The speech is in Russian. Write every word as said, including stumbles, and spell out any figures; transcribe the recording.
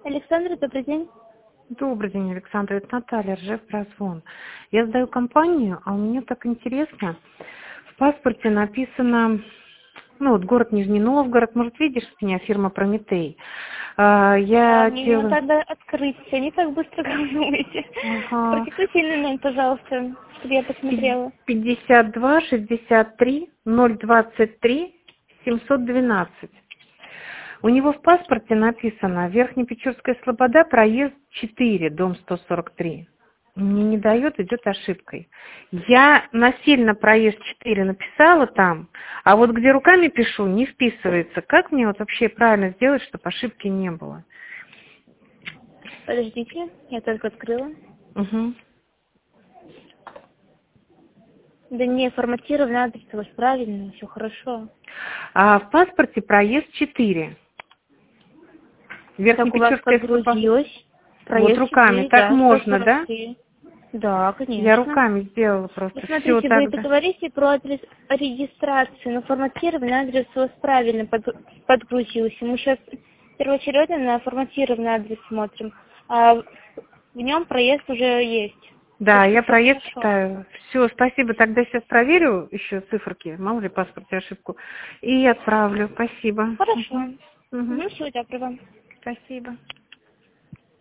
Александра, добрый день. Добрый день, Александр. Это Наталья, Ржев, прозвон. Я сдаю компанию, а у меня так интересно. В паспорте написано, ну вот город Нижний Новгород, может, видишь, у меня фирма Прометей. А, я А, мне делаю... надо открыть, все не так быстро волнуете. Ага. Продиктуйте номер, пожалуйста, чтобы я посмотрела. пятьдесят два шестьдесят три ноль двадцать три семьсот двенадцать. У него в паспорте написано Верхнепечорская Слобода, проезд четыре, дом сто сорок три. Мне не дает, идет ошибкой. Я насильно проезд четыре написала там, а вот где руками пишу, не вписывается. Как мне вот вообще правильно сделать, чтобы ошибки не было? Подождите, я только открыла. Угу. Да не, форматированный адрес у вас правильный, все хорошо. А в паспорте проезд четыре. Так у вас Верхнепечорская Слобода. подгрузилось. Вот Проезд руками. четыре, Так да, можно, да? сто сорок три. Да, Я конечно. руками сделала Ну, просто. Все смотрите, вы тогда. говорите про адрес регистрации, но форматированный адрес у вас правильно под- подгрузился. Мы сейчас первоочередно на форматированный адрес смотрим, а в нем проезд уже есть. Так Да, что я все проезд хорошо. ставила. Все, спасибо. Тогда сейчас проверю еще циферки, мало ли в паспорте ошибку, и отправлю. Спасибо. Хорошо. Угу. Угу. Ну, всего доброго. Спасибо.